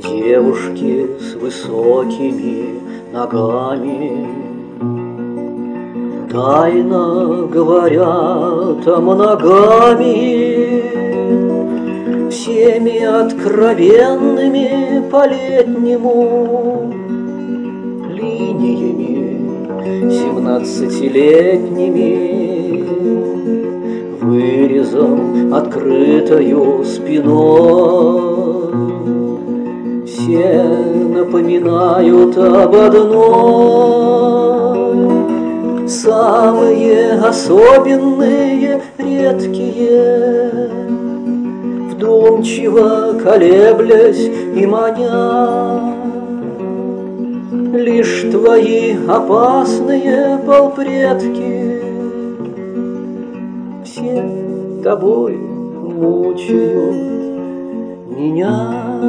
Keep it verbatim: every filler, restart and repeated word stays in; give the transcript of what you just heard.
девушки с высокими ногами тайно говорят о моногамии, всеми откровенными по-летнему линиями семнадцатилетними, вырезом открытою спиной. Все напоминают об одной: самые особенные, редкие, вдумчиво колеблясь и маня, лишь твои опасные полпредки все тобой мучают меня.